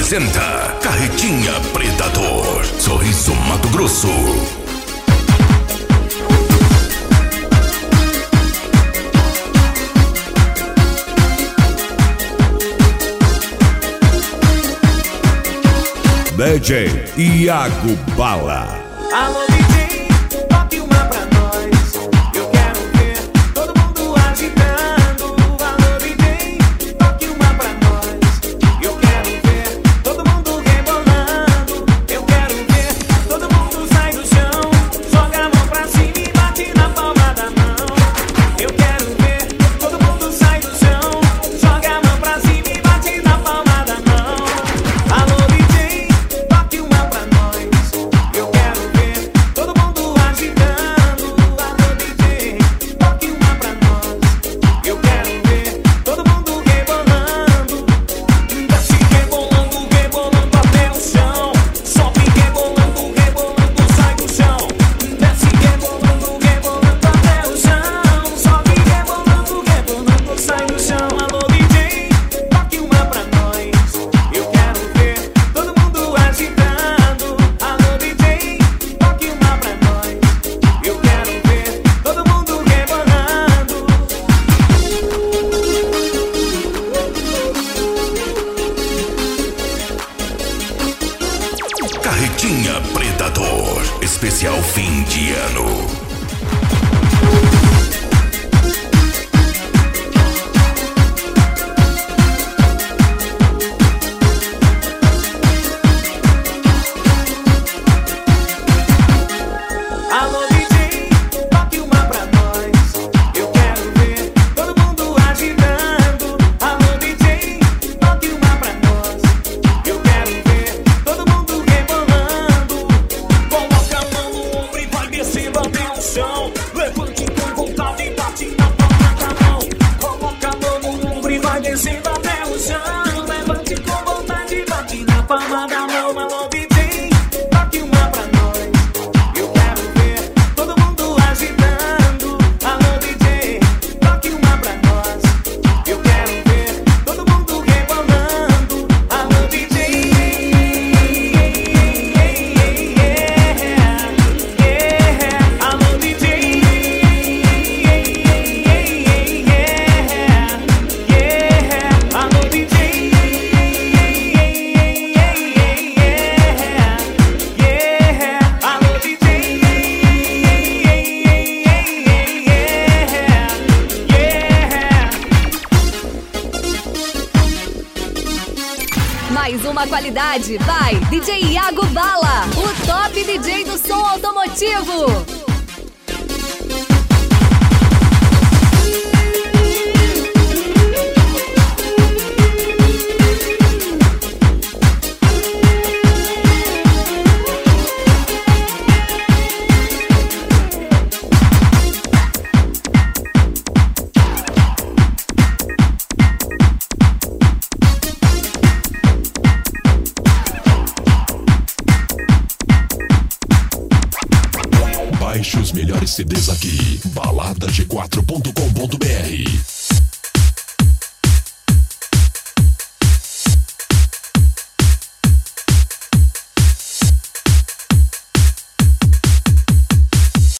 apresenta Carretinha Predador, Sorriso Mato Grosso. DJ Iago Bala. Alô DJ, toque uma pra nós. Eu quero ver todo mundo agitando. Alô DJ, toque uma pra nós. Eu quero ver todo mundo rebolando. Eu quero ver todo mundo sai do chão, joga a mão pra cima e bate na palma da mão. Eu quero ver todo mundo sai do chão, joga a mão pra cima e bate na palma da mão. Alô DJ, toque uma pra nós. Eu quero ver todo mundo agitando. Alô DJ, toque uma pra nós. Eu quero ver todo mundo rebolando. Desce rebolando, rebolando até o chão. Sobe rebolando, rebolando, sai do chão. Desce rebolando, rebolando até o chão. Sobe rebolando, rebolando, sai do chão. Alô DJ, toque uma pra nós. Eu quero ver todo mundo agitando. Alô DJ, toque uma pra nós. Eu quero ver todo mundo rebolando. Carretinha Predador, especial fim de ano. Alô DJ, toque uma pra nós. Eu quero ver todo mundo agitando. Alô DJ, toque uma pra nós. Eu quero ver todo mundo rebolando. Coloca a mão no ombro e vai descendo até o chão. Levante com vontade e bate na palma da mão. Coloca a mão no ombro e vai descendo até o chão. Levante com vontade e bate na palma da mão. Alô DJ, toque uma pra nós. Eu quero ver todo mundo agitando. Alô DJ, toque uma pra nós. Eu quero ver todo mundo rebolando. Alô DJ, alô DJ, alô DJ, alô DJ. Mais uma qualidade, vai, DJ Iago Bala, o top DJ do som automotivo. Baixe os melhores CDs aqui, baladag4.com.br.